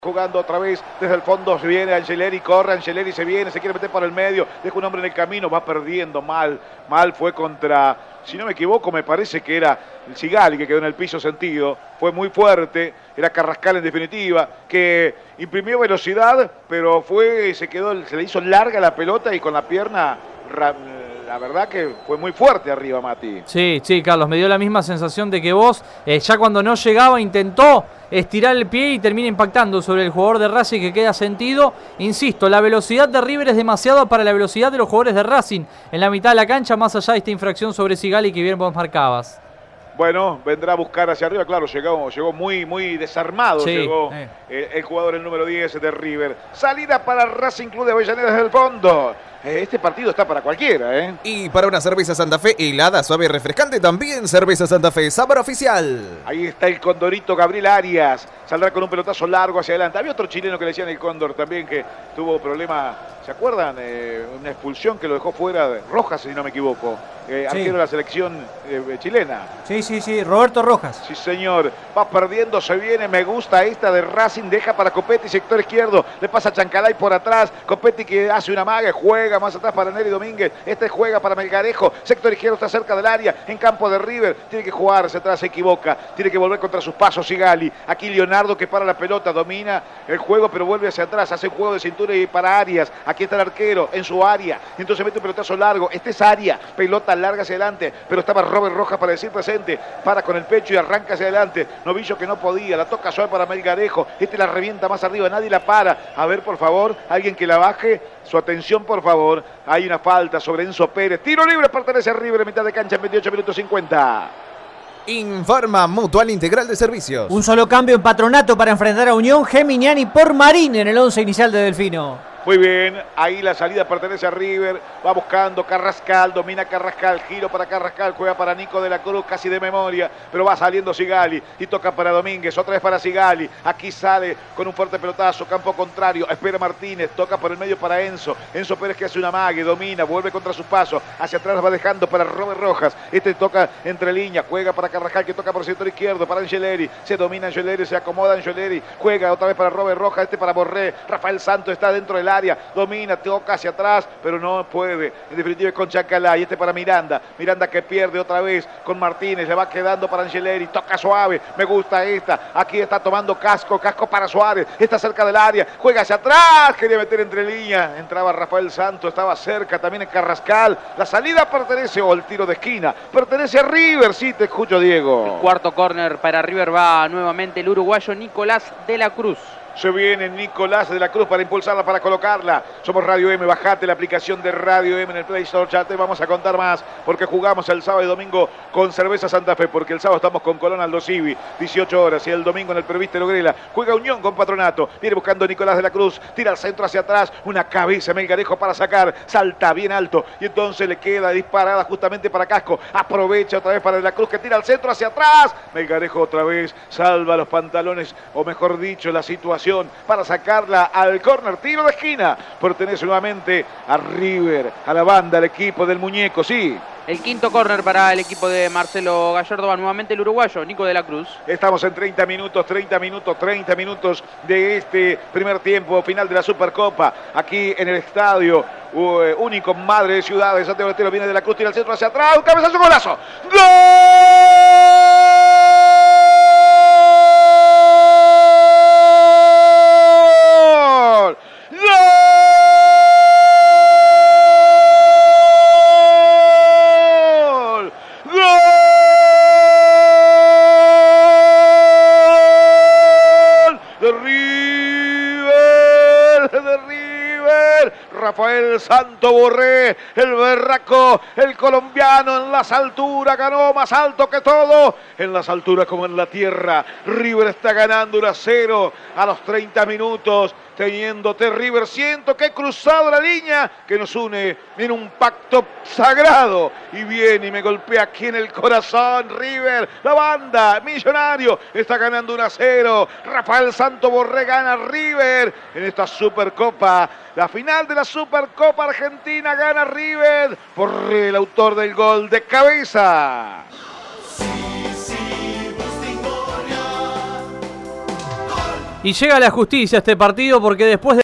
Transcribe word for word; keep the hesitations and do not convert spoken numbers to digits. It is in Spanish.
Jugando otra vez desde el fondo, se viene Angeleri, corre Angeleri, se viene, se quiere meter por el medio, deja un hombre en el camino, va perdiendo mal, mal fue contra, si no me equivoco, me parece que era el Sigali que quedó en el piso sentido, fue muy fuerte, era Carrascal en definitiva, que imprimió velocidad, pero fue, se quedó, se le hizo larga la pelota y con la pierna, la verdad que fue muy fuerte arriba, Mati. Sí, sí, Carlos, me dio la misma sensación de que vos, eh, ya cuando no llegaba intentó estirar el pie y termina impactando sobre el jugador de Racing que queda sentido. Insisto, la velocidad de River es demasiado para la velocidad de los jugadores de Racing en la mitad de la cancha, más allá de esta infracción sobre Sigali que bien vos marcabas. Bueno, vendrá a buscar hacia arriba, claro, llegó, llegó muy, muy desarmado, sí, llegó eh. el, el jugador, el número diez de River. Salida para Racing Club de Avellaneda desde el fondo. Este partido está para cualquiera, ¿eh? Y para una cerveza Santa Fe helada, suave y refrescante, también cerveza Santa Fe, sabor oficial. Ahí está el condorito Gabriel Arias. Saldrá con un pelotazo largo hacia adelante. Había otro chileno que le decían el cóndor también, que tuvo problema, ¿se acuerdan? Eh, una expulsión que lo dejó fuera de Rojas, si no me equivoco. Eh, sí. Arquero de la selección eh, chilena. Sí, sí, sí, Roberto Rojas. Sí, señor. Va perdiendo, se viene. Me gusta esta de Racing. Deja para Copetti, sector izquierdo. Le pasa a Chancalay por atrás. Copetti que hace una maga, juega más atrás para Neri Domínguez. Este juega para Melgarejo. Sector izquierdo está cerca del área. En campo de River. Tiene que jugar hacia atrás, se equivoca. Tiene que volver contra sus pasos Sigali. Aquí Leonardo que para la pelota. Domina el juego, pero vuelve hacia atrás. Hace un juego de cintura y para Arias. Aquí está el arquero en su área. Entonces mete un pelotazo largo. Este es área. Pelota larga hacia adelante, pero estaba Robert Rojas para decir presente, para con el pecho y arranca hacia adelante. Novillo que no podía, la toca suave para Melgarejo, este la revienta más arriba, nadie la para. A ver, por favor, alguien que la baje, su atención, por favor. Hay una falta sobre Enzo Pérez, tiro libre, pertenece a River, mitad de cancha en veintiocho minutos cincuenta. Informa Mutual Integral de Servicios. Un solo cambio en Patronato para enfrentar a Unión, Geminiani por Marín en el once inicial de Delfino. Muy bien, ahí la salida pertenece a River, va buscando Carrascal, domina Carrascal, giro para Carrascal, juega para Nico de la Cruz, casi de memoria, pero va saliendo Sigali y toca para Domínguez, otra vez para Sigali, aquí sale con un fuerte pelotazo, campo contrario, espera Martínez, toca por el medio para Enzo, Enzo Pérez que hace una mague, domina, vuelve contra sus pasos, hacia atrás va dejando para Robert Rojas, este toca entre líneas, juega para Carrascal que toca por el sector izquierdo, para Angeleri, se domina Angeleri, se acomoda Angeleri, juega otra vez para Robert Rojas, este para Borré, Rafael Santos está dentro del área, domina, toca hacia atrás, pero no puede. En definitiva es con Chancalay, este para Miranda. Miranda que pierde otra vez con Martínez, le va quedando para Angeleri, toca suave, me gusta esta. Aquí está tomando Casco, Casco para Suárez, está cerca del área, juega hacia atrás, quería meter entre líneas, entraba Rafael Santos, estaba cerca también en Carrascal. La salida pertenece, o el tiro de esquina, pertenece a River, sí, te escucho, Diego. El cuarto córner para River va nuevamente el uruguayo Nicolás de la Cruz. Se viene Nicolás de la Cruz para impulsarla, para colocarla. Somos Radio M, bajate la aplicación de Radio M en el Play Store. Ya te vamos a contar más, porque jugamos el sábado y domingo con Cerveza Santa Fe, porque el sábado estamos con Colón Aldo Civi, dieciocho horas, y el domingo en el Previste Grela. Juega Unión con Patronato, viene buscando Nicolás de la Cruz, tira al centro hacia atrás, una cabeza Melgarejo para sacar, salta bien alto, y entonces le queda disparada justamente para Casco. Aprovecha otra vez para de la Cruz, que tira al centro hacia atrás. Melgarejo otra vez salva los pantalones, o mejor dicho, la situación para sacarla al córner, tiro de esquina, pertenece nuevamente a River, a la banda, al equipo del muñeco, sí. El quinto córner para el equipo de Marcelo Gallardo va nuevamente el uruguayo, Nico de la Cruz. Estamos en treinta minutos, treinta minutos, treinta minutos de este primer tiempo, final de la Supercopa, aquí en el estadio uh, único Madre de Ciudad de Santiago del Estero, viene de la Cruz, tira el centro hacia atrás, un cabezazo, golazo, ¡gol! Rafael Santo Borré, el berraco, el colombiano en las alturas, ganó más alto que todo, en las alturas como en la tierra. River está ganando uno a cero a los treinta minutos, teniéndote River, siento que he cruzado la línea que nos une en un pacto sagrado, y viene y me golpea aquí en el corazón. River, la banda, Millonario, está ganando uno a cero, Rafael Santo Borré gana River en esta Supercopa, la final de la Supercopa Argentina, gana River por el autor del gol de cabeza. Sí, sí, Victoria. Gol. Y llega la justicia a este partido porque después de